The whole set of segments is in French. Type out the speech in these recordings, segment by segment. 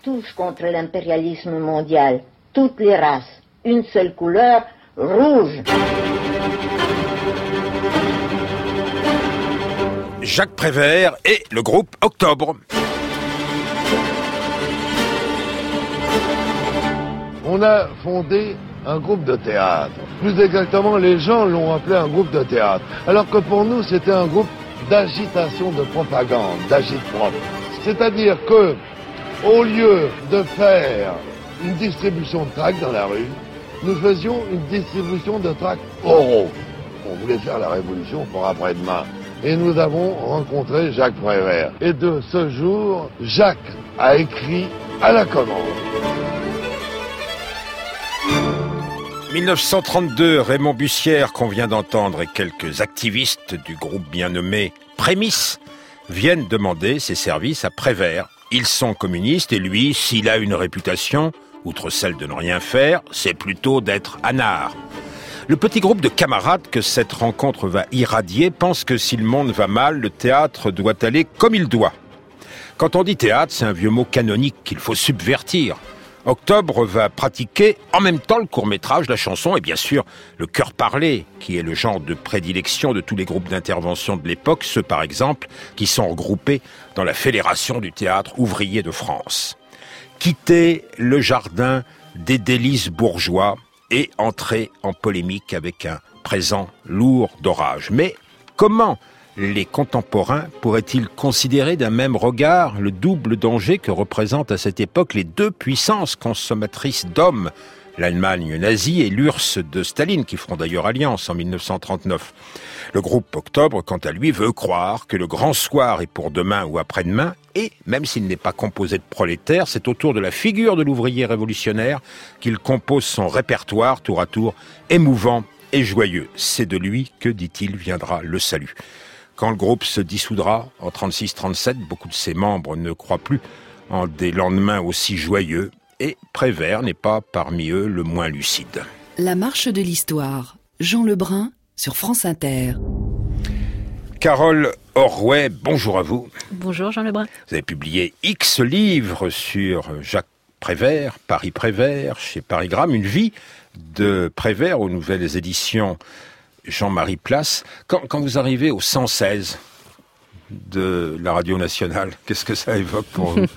tous contre l'impérialisme mondial. Toutes les races. Une seule couleur, rouge. Jacques Prévert et le groupe Octobre. On a fondé un groupe de théâtre. Plus exactement, les gens l'ont appelé un groupe de théâtre. Alors que pour nous, c'était un groupe d'agitation de propagande, d'agite-prop. C'est-à-dire que, au lieu de faire une distribution de tracts dans la rue, nous faisions une distribution de tracts oraux. On voulait faire la révolution pour après-demain. Et nous avons rencontré Jacques Prévert. Et de ce jour, Jacques a écrit à la commande. 1932, Raymond Bussière, qu'on vient d'entendre, et quelques activistes du groupe bien nommé Prémices viennent demander ses services à Prévert. Ils sont communistes et lui, s'il a une réputation, outre celle de ne rien faire, c'est plutôt d'être anard. Le petit groupe de camarades que cette rencontre va irradier pense que si le monde va mal, le théâtre doit aller comme il doit. Quand on dit théâtre, c'est un vieux mot canonique qu'il faut subvertir. Octobre va pratiquer en même temps le court-métrage, la chanson et bien sûr le chœur parlé, qui est le genre de prédilection de tous les groupes d'intervention de l'époque, ceux par exemple qui sont regroupés dans la Fédération du théâtre ouvrier de France. Quitter le jardin des délices bourgeois et entrer en polémique avec un présent lourd d'orage. Mais comment les contemporains pourraient-ils considérer d'un même regard le double danger que représentent à cette époque les deux puissances consommatrices d'hommes, l'Allemagne nazie et l'URSS de Staline, qui feront d'ailleurs alliance en 1939. Le groupe Octobre, quant à lui, veut croire que le grand soir est pour demain ou après-demain, et même s'il n'est pas composé de prolétaires, c'est autour de la figure de l'ouvrier révolutionnaire qu'il compose son répertoire tour à tour émouvant et joyeux. C'est de lui que, dit-il, viendra le salut. Quand le groupe se dissoudra en 36-37, beaucoup de ses membres ne croient plus en des lendemains aussi joyeux, et Prévert n'est pas parmi eux le moins lucide. La marche de l'histoire, Jean Lebrun sur France Inter. Carole Orway, bonjour à vous. Bonjour Jean Lebrun. Vous avez publié X livres sur Jacques Prévert, Paris Prévert, chez Paris Gramme, une vie de Prévert aux nouvelles éditions Jean-Marie Place. Quand vous arrivez au 116 de la radio nationale, qu'est-ce que ça évoque pour vous?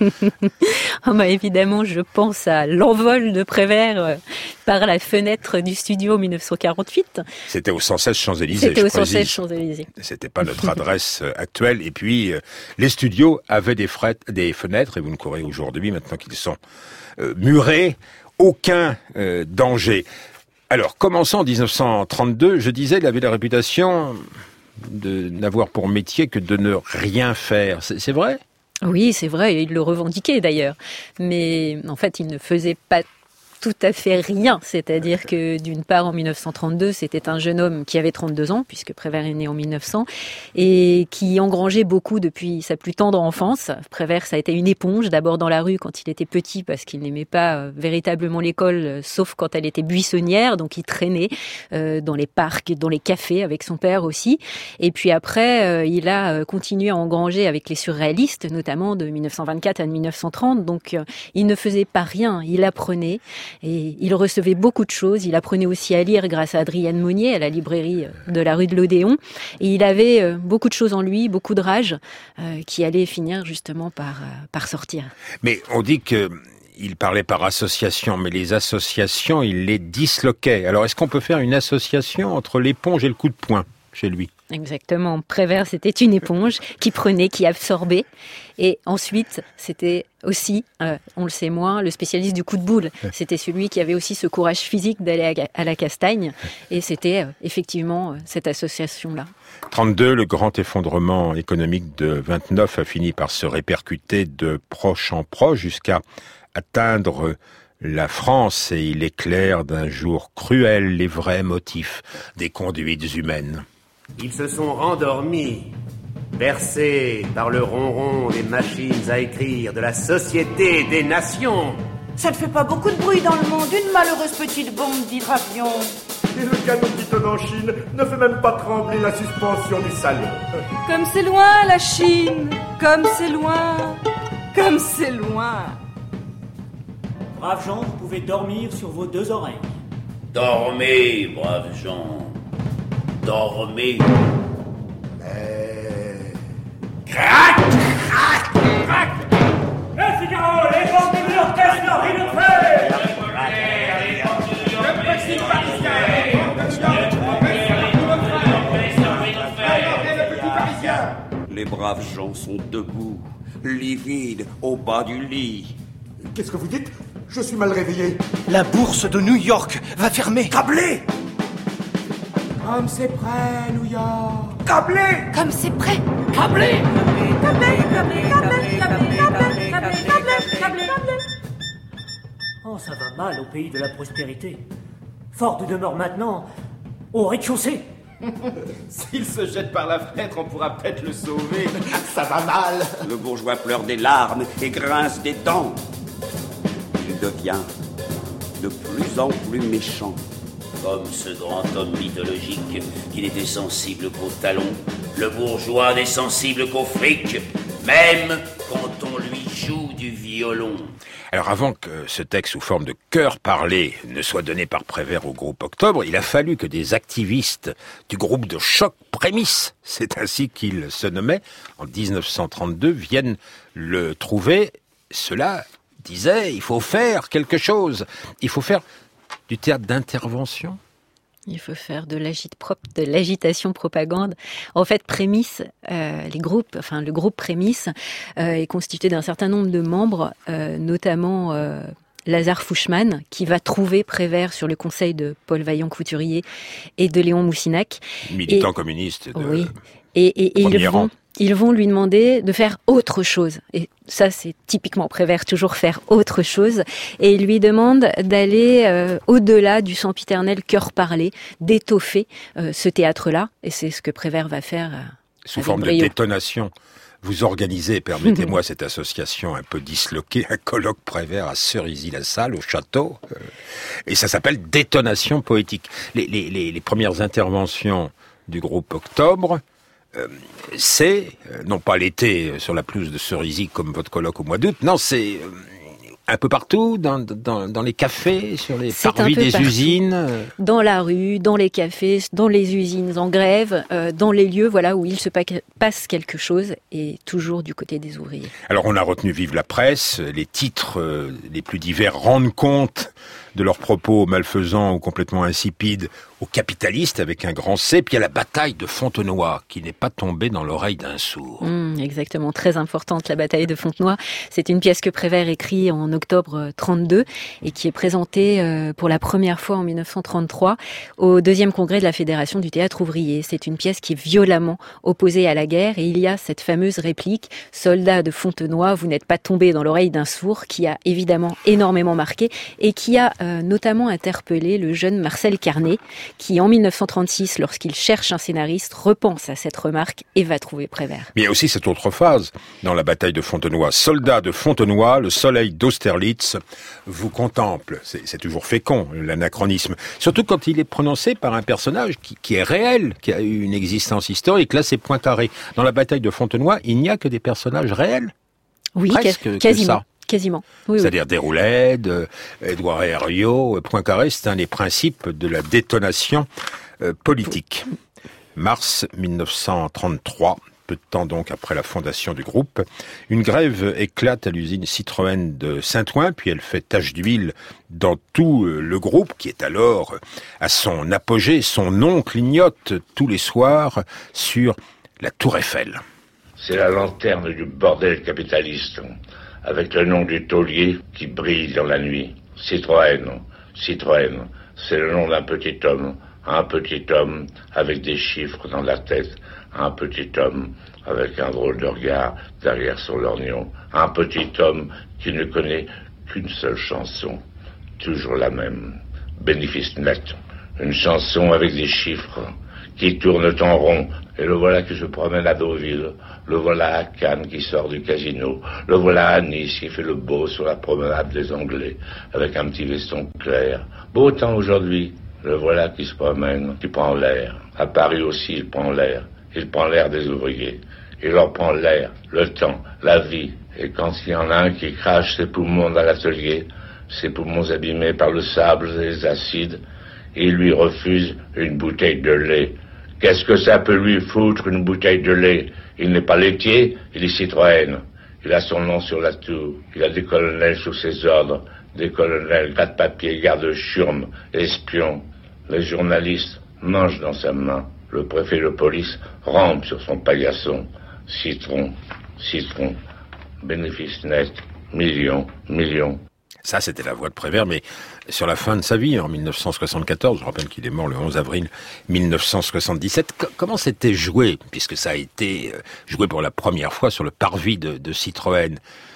Évidemment, je pense à l'envol de Prévert par la fenêtre du studio 1948. C'était au 116 Champs-Élysées. C'était au 116 Champs-Élysées. C'était pas notre adresse actuelle. Et puis, les studios avaient des fenêtres, et vous ne courez aujourd'hui, maintenant qu'ils sont murés, aucun danger. Alors, commençons en 1932, je disais, il avait la réputation de n'avoir pour métier que de ne rien faire. C'est vrai ? Oui, c'est vrai, et il le revendiquait d'ailleurs. Mais en fait, il ne faisait pas tout à fait rien. C'est-à-dire que d'une part, en 1932, c'était un jeune homme qui avait 32 ans, puisque Prévert est né en 1900, et qui engrangeait beaucoup depuis sa plus tendre enfance. Prévert, ça a été une éponge, d'abord dans la rue quand il était petit, parce qu'il n'aimait pas véritablement l'école, sauf quand elle était buissonnière, donc il traînait dans les parcs, dans les cafés, avec son père aussi. Et puis après, il a continué à engranger avec les surréalistes, notamment de 1924 à 1930, donc il ne faisait pas rien, il apprenait. Et il recevait beaucoup de choses. Il apprenait aussi à lire grâce à Adrienne Monnier, à la librairie de la rue de l'Odéon. Et il avait beaucoup de choses en lui, beaucoup de rage, qui allaient finir justement par sortir. Mais on dit qu'il parlait par association, mais les associations, il les disloquait. Alors est-ce qu'on peut faire une association entre l'éponge et le coup de poing chez lui ? Exactement. Prévert, c'était une éponge qui prenait, qui absorbait. Et ensuite, c'était aussi, on le sait moins, le spécialiste du coup de boule. C'était celui qui avait aussi ce courage physique d'aller à la castagne. Et c'était effectivement cette association-là. 32, le grand effondrement économique de 29 a fini par se répercuter de proche en proche jusqu'à atteindre la France. Et il éclaire d'un jour cruel les vrais motifs des conduites humaines. Ils se sont rendormis, bercés par le ronron des machines à écrire de la Société des Nations. Ça ne fait pas beaucoup de bruit dans le monde, une malheureuse petite bombe d'hydravion. Et le canon qui donne en Chine ne fait même pas trembler la suspension du salon. Comme c'est loin la Chine, comme c'est loin, comme c'est loin. Braves gens, vous pouvez dormir sur vos 2 oreilles. Dormez, braves gens. Dormez. Crac, crac, crac. Le Figaro, les bandes de l'orchestre, leur rideau de feu. Le petit Parisien. Les braves gens sont debout, livides, au bas du lit. Qu'est-ce que vous dites? Je suis mal réveillé. La bourse de New York va fermer. Câblé. Comme c'est prêt, New York. Câblé. Comme c'est prêt. Câblé. Oh, ça va mal au pays de la prospérité. Ford demeure maintenant au rez-de-chaussée. S'il se jette par la fenêtre, on pourra peut-être le sauver. Ça va mal. Le bourgeois pleure des larmes et grince des dents. Il devient de plus en plus méchant. Comme ce grand homme mythologique qui n'était sensible qu'au talon, le bourgeois n'est sensible qu'au fric, même quand on lui joue du violon. Alors avant que ce texte sous forme de chœur parlé ne soit donné par Prévert au groupe Octobre, il a fallu que des activistes du groupe de choc Prémisse, c'est ainsi qu'il se nommait, en 1932, viennent le trouver. Cela disait, il faut faire quelque chose, il faut faire du théâtre d'intervention. Il faut faire de l'agitation propagande. En fait, Prémisse, le groupe Prémisse est constitué d'un certain nombre de membres, notamment Lazare Fouchman, qui va trouver Prévert sur le conseil de Paul Vaillant-Couturier et de Léon Moussinac. Militant communiste. Oui. Et ils vont lui demander de faire autre chose. Et ça, c'est typiquement Prévert, toujours faire autre chose. Et il lui demande d'aller au-delà du sempiternel cœur parlé, d'étoffer ce théâtre-là. Et c'est ce que Prévert va faire sous forme de détonation. Vous organisez, permettez-moi, cette association un peu disloquée, un colloque Prévert à Cerisy-la-Salle, au château. Et ça s'appelle Détonation poétique. Les premières interventions du groupe Octobre, c'est, non pas l'été sur la pelouse de Cerisy comme votre colloque au mois d'août, non, c'est un peu partout, dans les cafés, sur les parvis des usines. Dans la rue, dans les cafés, dans les usines en grève, dans les lieux où il se passe quelque chose, et toujours du côté des ouvriers. Alors on a retenu Vive la presse, les titres les plus divers rendent compte de leurs propos malfaisants ou complètement insipides aux capitalistes avec un grand C. Puis il y a la bataille de Fontenoy qui n'est pas tombée dans l'oreille d'un sourd. Exactement, très importante la bataille de Fontenoy. C'est une pièce que Prévert écrit en octobre 32 et qui est présentée pour la première fois en 1933 au deuxième congrès de la Fédération du théâtre ouvrier. C'est une pièce qui est violemment opposée à la guerre et il y a cette fameuse réplique « Soldats de Fontenoy, vous n'êtes pas tombés dans l'oreille d'un sourd » qui a évidemment énormément marqué et qui a notamment interpellé le jeune Marcel Carnet qui, en 1936, lorsqu'il cherche un scénariste, repense à cette remarque et va trouver Prévert. Mais il y a aussi cette autre phase dans la bataille de Fontenoy. Soldats de Fontenoy, le soleil d'Austerlitz vous contemple. C'est toujours fécond, l'anachronisme. Surtout quand il est prononcé par un personnage qui est réel, qui a eu une existence historique. Là, c'est Poincaré. Dans la bataille de Fontenoy, il n'y a que des personnages réels. Oui, presque quasiment. Que ça. Quasiment. Oui, c'est-à-dire Déroulède, Édouard Herriot, Poincaré, c'est un des principes de la détonation politique. Mars 1933, peu de temps donc après la fondation du groupe, une grève éclate à l'usine Citroën de Saint-Ouen, puis elle fait tache d'huile dans tout le groupe, qui est alors à son apogée. Son nom clignote tous les soirs sur la Tour Eiffel. C'est la lanterne du bordel capitaliste, avec le nom du taulier qui brille dans la nuit. Citroën, c'est le nom d'un petit homme avec des chiffres dans la tête, un petit homme avec un drôle de regard derrière son lorgnon, un petit homme qui ne connaît qu'une seule chanson, toujours la même, bénéfice net, une chanson avec des chiffres qui tournent en rond, et le voilà qui se promène à Deauville, le voilà à Cannes qui sort du casino, le voilà à Nice qui fait le beau sur la promenade des Anglais, avec un petit veston clair. Beau temps aujourd'hui, le voilà qui se promène, qui prend l'air. À Paris aussi, il prend l'air des ouvriers. Il leur prend l'air, le temps, la vie. Et quand il y en a un qui crache ses poumons dans l'atelier, ses poumons abîmés par le sable et les acides, et il lui refuse une bouteille de lait. Qu'est-ce que ça peut lui foutre, une bouteille de lait? Il n'est pas laitier, il est Citroën. Il a son nom sur la tour. Il a des colonels sous ses ordres. Des colonels, gratte-papier, garde-chiourme, espions. Les journalistes mangent dans sa main. Le préfet de police rampe sur son paillasson. Citron, bénéfice net, millions. Ça, c'était la voix de Prévert, mais sur la fin de sa vie, en 1974, je rappelle qu'il est mort le 11 avril 1977, comment c'était joué, puisque ça a été joué pour la première fois sur le parvis de Citroën?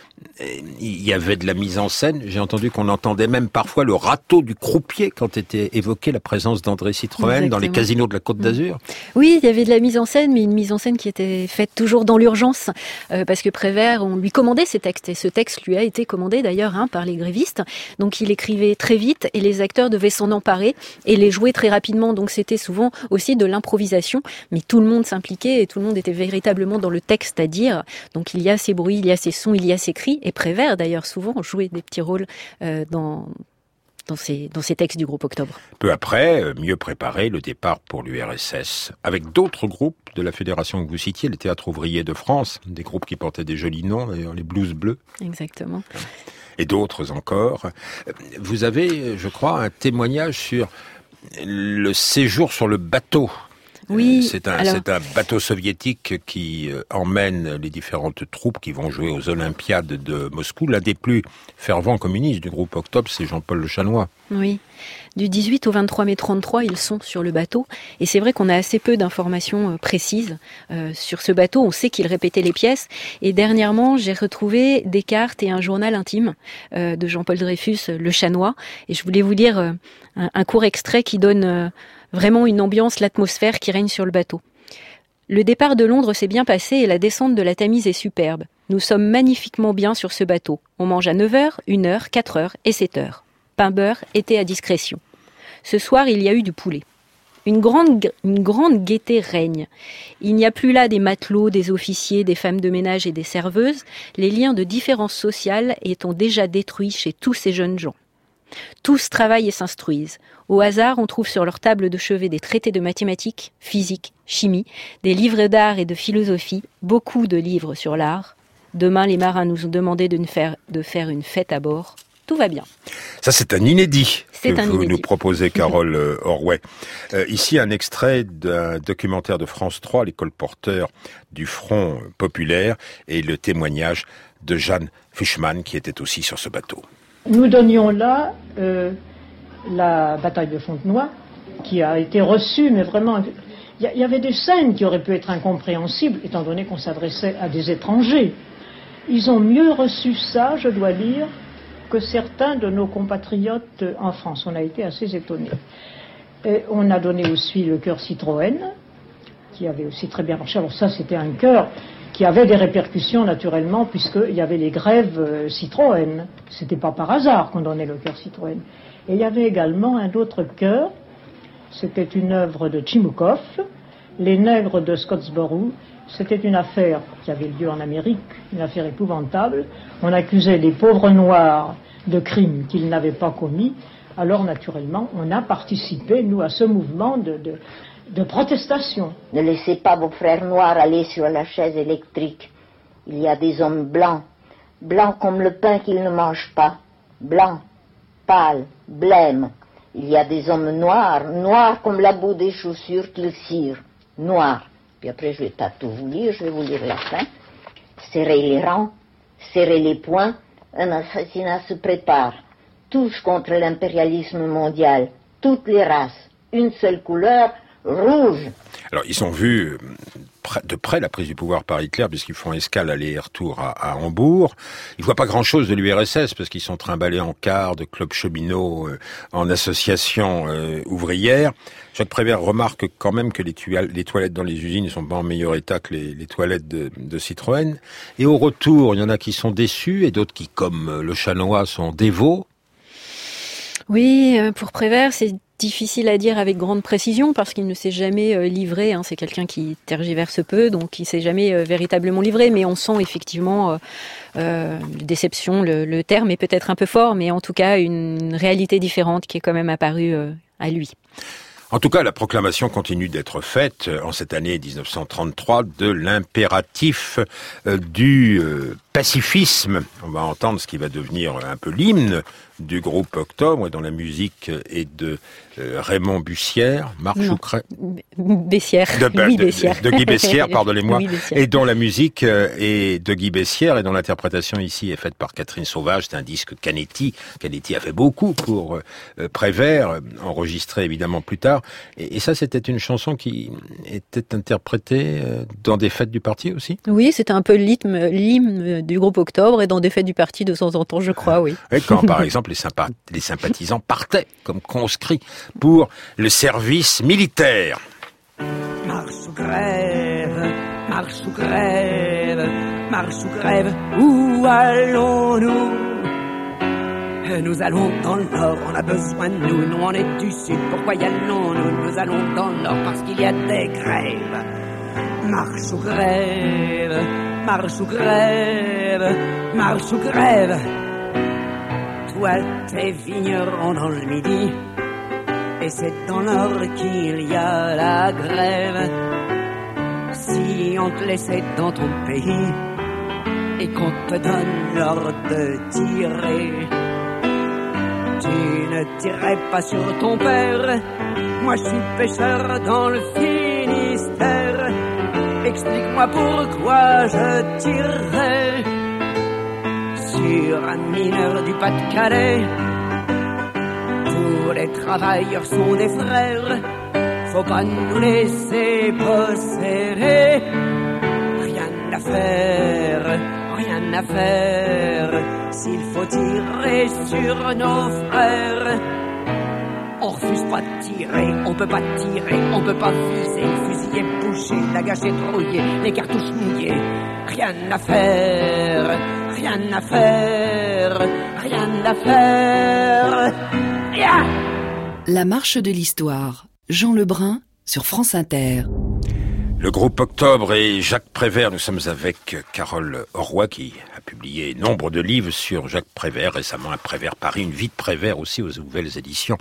Il y avait de la mise en scène, j'ai entendu qu'on entendait même parfois le râteau du croupier quand était évoquée la présence d'André Citroën. Exactement. Dans les casinos de la Côte d'Azur. Oui, il y avait de la mise en scène, mais une mise en scène qui était faite toujours dans l'urgence, parce que Prévert, on lui commandait ces textes, et ce texte lui a été commandé d'ailleurs par les grévistes, donc il écrivait très vite, et les acteurs devaient s'en emparer, et les jouer très rapidement, donc c'était souvent aussi de l'improvisation, mais tout le monde s'impliquait, et tout le monde était véritablement dans le texte à dire, donc il y a ces bruits, il y a ces sons, il y a ces cris, et Prévert d'ailleurs souvent jouait des petits rôles dans ces textes du groupe Octobre. Peu après, mieux préparé, le départ pour l'URSS, avec d'autres groupes de la fédération que vous citiez, le Théâtre ouvrier de France, des groupes qui portaient des jolis noms, d'ailleurs les Blues Bleus. Exactement. Et d'autres encore. Vous avez, je crois, un témoignage sur le séjour sur le bateau. Oui, c'est un bateau soviétique qui emmène les différentes troupes qui vont jouer aux Olympiades de Moscou. L'un des plus fervents communistes du groupe Octobre, c'est Jean-Paul Le Chanois. Oui, du 18 au 23 mai 33, ils sont sur le bateau. Et c'est vrai qu'on a assez peu d'informations précises sur ce bateau. On sait qu'il répétait les pièces. Et dernièrement, j'ai retrouvé des cartes et un journal intime de Jean-Paul Dreyfus, Le Chanois. Et je voulais vous lire un court extrait qui donne vraiment une ambiance, l'atmosphère qui règne sur le bateau. Le départ de Londres s'est bien passé et la descente de la Tamise est superbe. Nous sommes magnifiquement bien sur ce bateau. On mange à 9h, 1h, 4h et 7h. Pain-beurre était à discrétion. Ce soir, il y a eu du poulet. Une grande gaieté règne. Il n'y a plus là des matelots, des officiers, des femmes de ménage et des serveuses, les liens de différence sociale étant déjà détruits chez tous ces jeunes gens. Tous travaillent et s'instruisent. Au hasard, on trouve sur leur table de chevet des traités de mathématiques, physique, chimie, des livres d'art et de philosophie, beaucoup de livres sur l'art. Demain, les marins nous ont demandé de faire une fête à bord. Tout va bien. Ça, c'est un inédit vous nous proposez, Carole Orway. Ici, un extrait d'un documentaire de France 3, Les colporteurs du Front populaire, et le témoignage de Jeanne Fuchsmann, qui était aussi sur ce bateau. Nous donnions là la bataille de Fontenoy, qui a été reçue, mais vraiment... Il y avait des scènes qui auraient pu être incompréhensibles, étant donné qu'on s'adressait à des étrangers. Ils ont mieux reçu ça, je dois dire, que certains de nos compatriotes en France. On a été assez étonnés. Et on a donné aussi le chœur Citroën, qui avait aussi très bien marché. Alors ça, c'était un chœur qui avait des répercussions naturellement, puisqu'il y avait les grèves Citroën. C'était pas par hasard qu'on donnait le chœur Citroën. Et il y avait également un autre chœur, c'était une œuvre de Chimoukov, Les Nègres de Scottsboro. C'était une affaire qui avait lieu en Amérique, une affaire épouvantable. On accusait les pauvres Noirs de crimes qu'ils n'avaient pas commis. Alors naturellement, on a participé, nous, à ce mouvement de protestation. Ne laissez pas vos frères noirs aller sur la chaise électrique. Il y a des hommes blancs, blancs comme le pain qu'ils ne mangent pas, blancs, pâles, blêmes. Il y a des hommes noirs, noirs comme la boue des chaussures qu'ils cirent, noirs. Puis après, je ne vais pas tout vous lire, je vais vous lire la fin. Serrez les rangs, serrez les poings, un assassinat se prépare. Tous contre l'impérialisme mondial, toutes les races, une seule couleur, rouge. Alors, ils ont vu de près la prise du pouvoir par Hitler, puisqu'ils font escale aller-retour à Hambourg. Ils voient pas grand-chose de l'URSS, parce qu'ils sont trimballés en car de clubs cheminots, en associations ouvrières. Jacques Prévert remarque quand même que les toilettes dans les usines ne sont pas en meilleur état que les toilettes de Citroën. Et au retour, il y en a qui sont déçus, et d'autres qui, comme Le Chanois, sont dévots. Oui, pour Prévert, c'est difficile à dire avec grande précision parce qu'il ne s'est jamais livré. Hein. C'est quelqu'un qui tergiverse peu, donc il ne s'est jamais véritablement livré. Mais on sent effectivement déception. Le terme est peut-être un peu fort, mais en tout cas une réalité différente qui est quand même apparue à lui. En tout cas, la proclamation continue d'être faite en cette année 1933 de l'impératif du pacifisme. On va entendre ce qui va devenir un peu l'hymne du groupe Octobre, dont la musique est de Raymond Bussière, Bessière. De Guy Bessière, pardonnez-moi, et dont la musique est de Guy Bessière et dont l'interprétation ici est faite par Catherine Sauvage. C'est un disque Canetti. Canetti a fait beaucoup pour Prévert, enregistré évidemment plus tard. Et ça, c'était une chanson qui était interprétée dans des fêtes du parti aussi? Oui, c'était un peu l'hymne du groupe Octobre et dans des fêtes du parti de temps en temps, je crois, oui. Et quand, par exemple, les sympathisants partaient comme conscrits pour le service militaire. Marche ou grève, marche ou grève, marche ou grève, où allons-nous? Nous allons dans le nord, on a besoin de nous, nous on est du sud, pourquoi y allons-nous? Nous allons dans le nord parce qu'il y a des grèves. Marche ou grève, marche ou grève, marche ou grève. Toi, t'es vigneron dans le midi, et c'est dans l'or qu'il y a la grève. Si on te laissait dans ton pays, et qu'on te donne l'ordre de tirer, tu ne tirerais pas sur ton père. Moi je suis pêcheur dans le Finistère, explique-moi pourquoi je tirerais sur un mineur du Pas-de-Calais. Tous les travailleurs sont des frères, faut pas nous laisser posséder. Rien à faire, rien à faire, s'il faut tirer sur nos frères. On refuse pas de tirer, on peut pas tirer, on peut pas viser. Le fusil est bouché, la gâche est rouillée, les cartouches mouillées. Rien à faire, rien à faire, rien à faire. Yeah. La marche de l'histoire. Jean Lebrun sur France Inter. Le groupe Octobre et Jacques Prévert, nous sommes avec Carole Roy qui a publié nombre de livres sur Jacques Prévert, récemment un Prévert Paris, une vie de Prévert aussi aux nouvelles éditions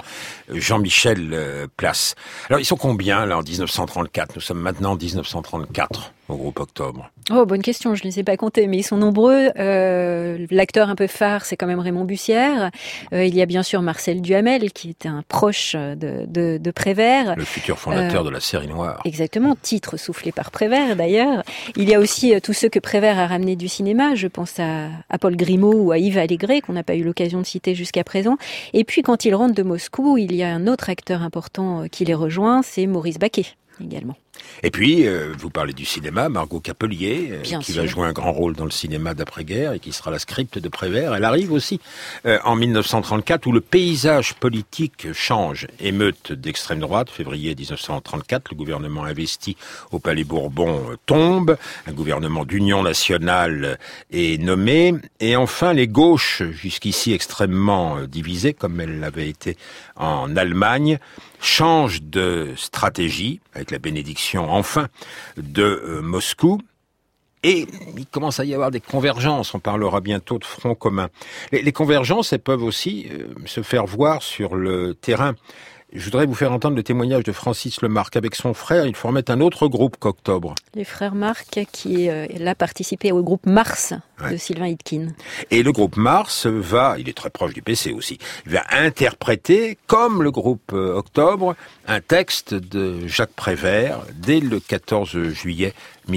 Jean-Michel Place. Alors ils sont combien là en 1934? Nous sommes maintenant en 1934 au groupe Octobre. Oh, bonne question, je ne les ai pas comptés, mais ils sont nombreux. L'acteur un peu phare, c'est quand même Raymond Bussière. Il y a bien sûr Marcel Duhamel, qui était un proche de Prévert. Le futur fondateur de la série noire. Exactement, titre soufflé par Prévert d'ailleurs. Il y a aussi tous ceux que Prévert a ramenés du cinéma. Je pense à Paul Grimaud ou à Yves Allégret, qu'on n'a pas eu l'occasion de citer jusqu'à présent. Et puis quand ils rentrent de Moscou, il y a un autre acteur important qui les rejoint, c'est Maurice Baquet également. Et puis, vous parlez du cinéma, Margot Capelier, qui va jouer un grand rôle dans le cinéma d'après-guerre et qui sera la script de Prévert. Elle arrive aussi en 1934 où le paysage politique change. Émeute d'extrême droite, février 1934, le gouvernement investi au Palais Bourbon tombe, un gouvernement d'union nationale est nommé, et enfin les gauches, jusqu'ici extrêmement divisées, comme elles l'avaient été en Allemagne, changent de stratégie, avec la bénédiction enfin de Moscou, et il commence à y avoir des convergences. On parlera bientôt de front commun. Les convergences, elles peuvent aussi se faire voir sur le terrain. Je voudrais vous faire entendre le témoignage de Francis Lemarque. Avec son frère, il formait un autre groupe qu'Octobre. Les frères Marc, qui là participaient au groupe Mars de Sylvain Hitkin. Et le groupe Mars il est très proche du PC aussi, il va interpréter, comme le groupe Octobre, un texte de Jacques Prévert dès le 14 juillet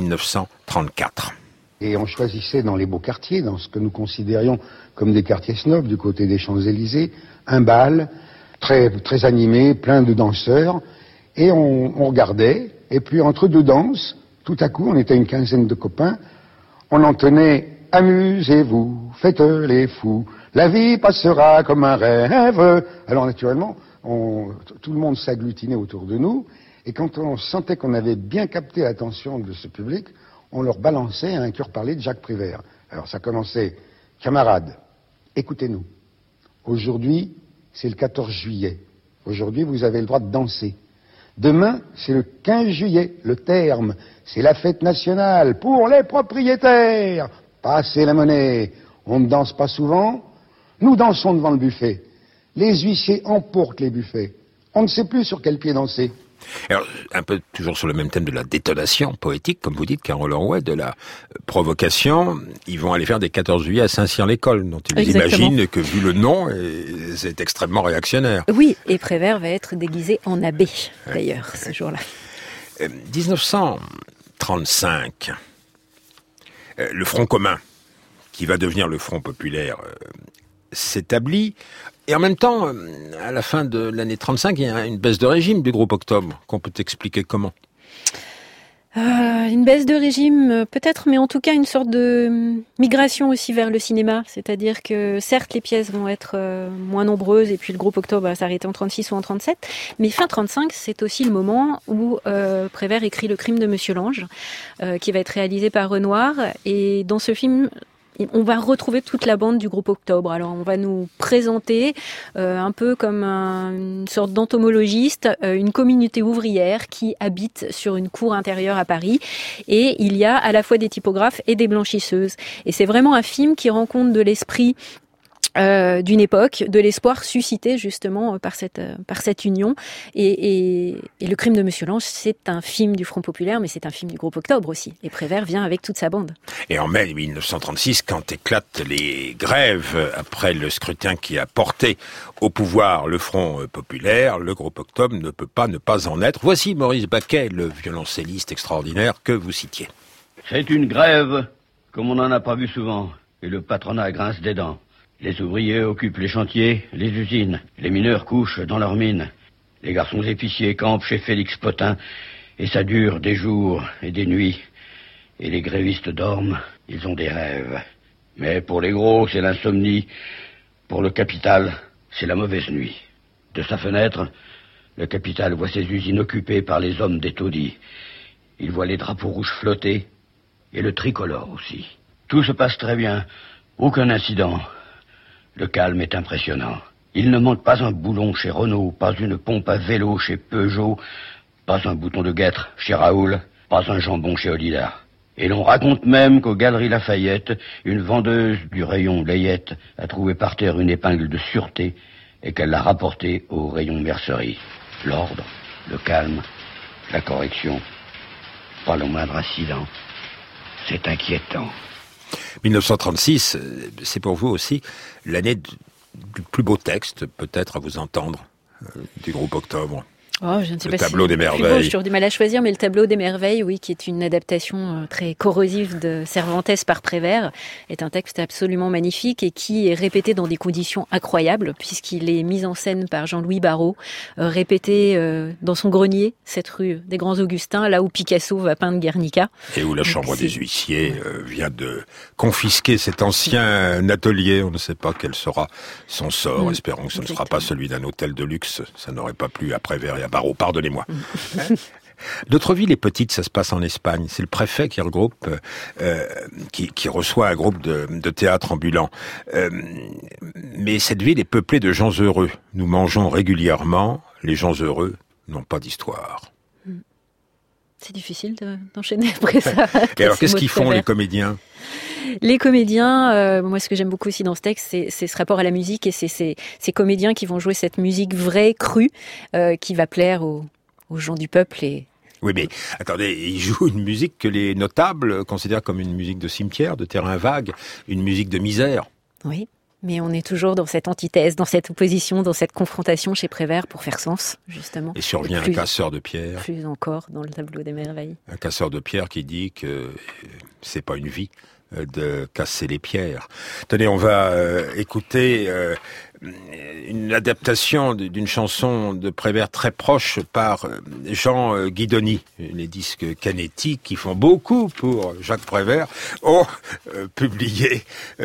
1934. Et on choisissait dans les beaux quartiers, dans ce que nous considérions comme des quartiers snobs, du côté des Champs-Élysées, un bal très, très animé, plein de danseurs, et on regardait, et puis entre deux danses, tout à coup, on était une quinzaine de copains, on entonnait « Amusez-vous, faites les fous, la vie passera comme un rêve ». Alors naturellement, tout le monde s'agglutinait autour de nous, et quand on sentait qu'on avait bien capté l'attention de ce public, on leur balançait un cœur parlé de Jacques Prévert. Alors ça commençait « Camarades, écoutez-nous, aujourd'hui, c'est le 14 juillet. Aujourd'hui, vous avez le droit de danser. Demain, c'est le 15 juillet, le terme. C'est la fête nationale pour les propriétaires. Passez la monnaie. On ne danse pas souvent. Nous dansons devant le buffet. Les huissiers emportent les buffets. On ne sait plus sur quel pied danser. Alors, un peu toujours sur le même thème de la détonation poétique, comme vous dites, Carole Orway, de la provocation, ils vont aller faire des 14 juillet à Saint-Cyr-l'École, dont ils imaginent que, vu le nom, c'est extrêmement réactionnaire. Oui, et Prévert va être déguisé en abbé, d'ailleurs, ce jour-là. 1935, le Front commun, qui va devenir le Front populaire, s'établit. Et en même temps, à la fin de l'année 35, il y a une baisse de régime du groupe Octobre, qu'on peut expliquer comment ? Une baisse de régime, peut-être, mais en tout cas une sorte de migration aussi vers le cinéma. C'est-à-dire que, certes, les pièces vont être moins nombreuses, et puis le groupe Octobre va s'arrêter en 36 ou en 37, mais fin 35, c'est aussi le moment où Prévert écrit Le crime de Monsieur Lange, qui va être réalisé par Renoir, et dans ce film, on va retrouver toute la bande du groupe Octobre. Alors on va nous présenter un peu comme une sorte d'entomologiste, une communauté ouvrière qui habite sur une cour intérieure à Paris, et il y a à la fois des typographes et des blanchisseuses. Et c'est vraiment un film qui rend compte de l'esprit d'une époque, de l'espoir suscité justement par cette union. Et Le crime de Monsieur Lange, c'est un film du Front populaire, mais c'est un film du groupe Octobre aussi. Et Prévert vient avec toute sa bande. Et en mai 1936, quand éclatent les grèves après le scrutin qui a porté au pouvoir le Front populaire, le groupe Octobre ne peut pas ne pas en être. Voici Maurice Baquet, le violoncelliste extraordinaire que vous citiez. C'est une grève comme on n'en a pas vu souvent, et le patronat grince des dents. Les ouvriers occupent les chantiers, les usines. Les mineurs couchent dans leurs mines. Les garçons épiciers campent chez Félix Potin. Et ça dure des jours et des nuits. Et les grévistes dorment, ils ont des rêves. Mais pour les gros, c'est l'insomnie. Pour le capital, c'est la mauvaise nuit. De sa fenêtre, le capital voit ses usines occupées par les hommes des taudis. Il voit les drapeaux rouges flotter, et le tricolore aussi. Tout se passe très bien, aucun incident. Le calme est impressionnant. Il ne manque pas un boulon chez Renault, pas une pompe à vélo chez Peugeot, pas un bouton de guêtre chez Raoul, pas un jambon chez Olida. Et l'on raconte même qu'aux Galeries Lafayette, une vendeuse du rayon Layette a trouvé par terre une épingle de sûreté et qu'elle l'a rapportée au rayon mercerie. L'ordre, le calme, la correction, pas le moindre incident. C'est inquiétant. 1936, c'est pour vous aussi l'année du plus beau texte, peut-être, à vous entendre, du groupe Octobre. Oh, je ne sais le pas tableau si des merveilles. J'ai toujours du mal à choisir, mais le tableau des merveilles, oui, qui est une adaptation très corrosive de Cervantes par Prévert, est un texte absolument magnifique et qui est répété dans des conditions incroyables, puisqu'il est mis en scène par Jean-Louis Barrault, répété dans son grenier, cette rue des Grands Augustins, là où Picasso va peindre Guernica. Et où la Chambre des huissiers vient de confisquer cet ancien atelier. On ne sait pas quel sera son sort. Espérons que ce ne sera pas celui d'un hôtel de luxe. Ça n'aurait pas plu à Prévert et à Barrault, pardonnez-moi. Notre ville est petite, ça se passe en Espagne. C'est le préfet qui regroupe, qui reçoit un groupe de théâtre ambulant. Mais cette ville est peuplée de gens heureux. Nous mangeons régulièrement. Les gens heureux n'ont pas d'histoire. C'est difficile d'enchaîner après ça. Et alors, qu'est-ce qu'ils font, les comédiens ? Les comédiens, moi ce que j'aime beaucoup aussi dans ce texte, c'est ce rapport à la musique et c'est ces comédiens qui vont jouer cette musique vraie, crue, qui va plaire aux gens du peuple. Oui, mais attendez, ils jouent une musique que les notables considèrent comme une musique de cimetière, de terrain vague, une musique de misère. Oui, mais on est toujours dans cette antithèse, dans cette opposition, dans cette confrontation chez Prévert pour faire sens, justement. Et survient un casseur de pierre. Plus encore dans le tableau des merveilles. Un casseur de pierre qui dit que c'est pas une vie de casser les pierres. Tenez, on va écouter une adaptation d'une chanson de Prévert très proche par Jean Guidoni. Les disques Canetti, qui font beaucoup pour Jacques Prévert, ont publié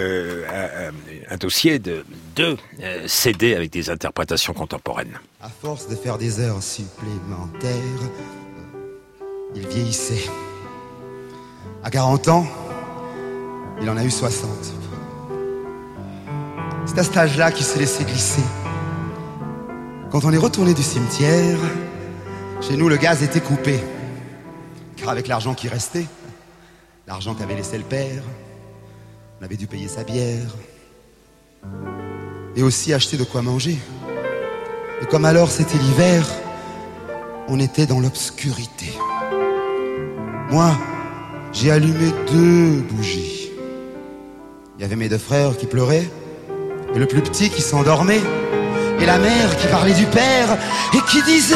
un dossier de 2 CD avec des interprétations contemporaines. À force de faire des heures supplémentaires, il vieillissait. À 40 ans, il en a eu 60. C'est à cet âge-là qu'il s'est laissé glisser. Quand on est retourné du cimetière, chez nous le gaz était coupé. Car avec l'argent qui restait, l'argent qu'avait laissé le père, on avait dû payer sa bière. Et aussi acheter de quoi manger. Et comme alors c'était l'hiver, on était dans l'obscurité. Moi, j'ai allumé 2 bougies. Il y avait mes 2 frères qui pleuraient, et le plus petit qui s'endormait, et la mère qui parlait du père, et qui disait: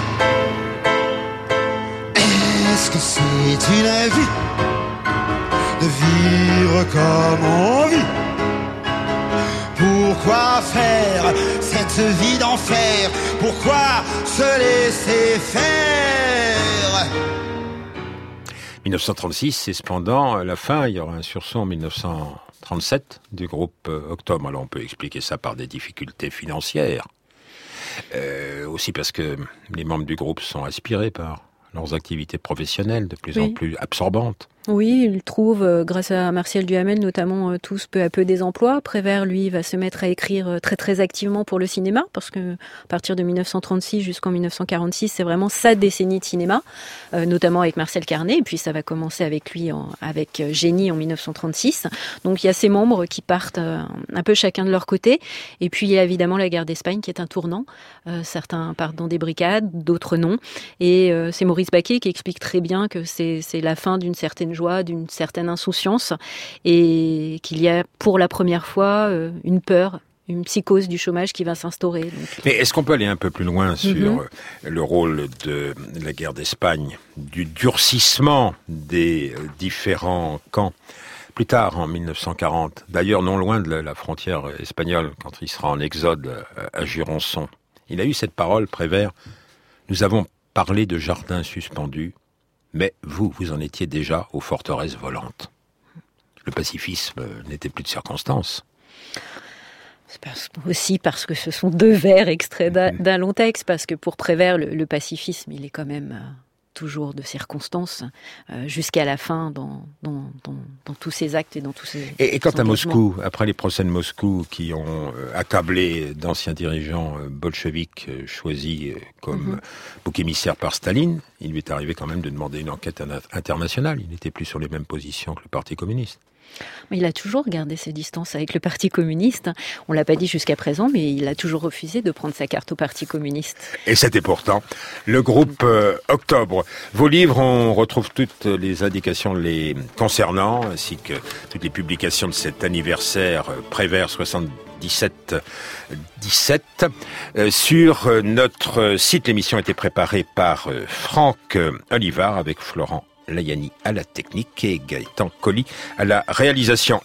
est-ce que c'est une vie de vivre comme on vit? Pourquoi faire cette vie d'enfer? Pourquoi se laisser faire? 1936, c'est cependant la fin. Il y aura un sursaut en 1937 du groupe Octobre. Alors on peut expliquer ça par des difficultés financières. Aussi parce que les membres du groupe sont aspirés par leurs activités professionnelles de plus en plus absorbantes. Oui, ils trouvent, grâce à Martial Duhamel notamment, tous peu à peu des emplois. Prévert, lui, va se mettre à écrire très très activement pour le cinéma, parce que à partir de 1936 jusqu'en 1946, c'est vraiment sa décennie de cinéma, notamment avec Marcel Carné, et puis ça va commencer avec lui, avec Génie en 1936. Donc il y a ces membres qui partent un peu chacun de leur côté, et puis il y a évidemment la guerre d'Espagne qui est un tournant. Certains partent dans des brigades, d'autres non, et c'est Maurice Baquet qui explique très bien que c'est la fin d'une certaine joie, d'une certaine insouciance, et qu'il y a pour la première fois une peur, une psychose du chômage qui va s'instaurer. Mais est-ce qu'on peut aller un peu plus loin sur le rôle de la guerre d'Espagne, du durcissement des différents camps? Plus tard, en 1940, d'ailleurs non loin de la frontière espagnole, quand il sera en exode à Jurançon, il a eu cette parole, Prévert: nous avons parlé de jardins suspendus, mais vous en étiez déjà aux forteresses volantes. Le pacifisme n'était plus de circonstance. C'est aussi parce que ce sont 2 vers extraits d'un long texte, parce que pour Prévert, le pacifisme, il est quand même toujours de circonstance, jusqu'à la fin dans tous ses actes et dans tous ses... Et quant à Moscou, après les procès de Moscou qui ont accablé d'anciens dirigeants bolcheviques choisis comme bouc émissaire par Staline, il lui est arrivé quand même de demander une enquête internationale. Il n'était plus sur les mêmes positions que le Parti communiste. Il a toujours gardé ses distances avec le Parti communiste. On l'a pas dit jusqu'à présent, mais il a toujours refusé de prendre sa carte au Parti communiste. Et c'était pourtant le groupe Octobre. Vos livres, on retrouve toutes les indications les concernant, ainsi que toutes les publications de cet anniversaire Prévert 17 sur notre site. L'émission a été préparée par Franck Olivard avec Florent Layani à la technique et Gaëtan Colli à la réalisation.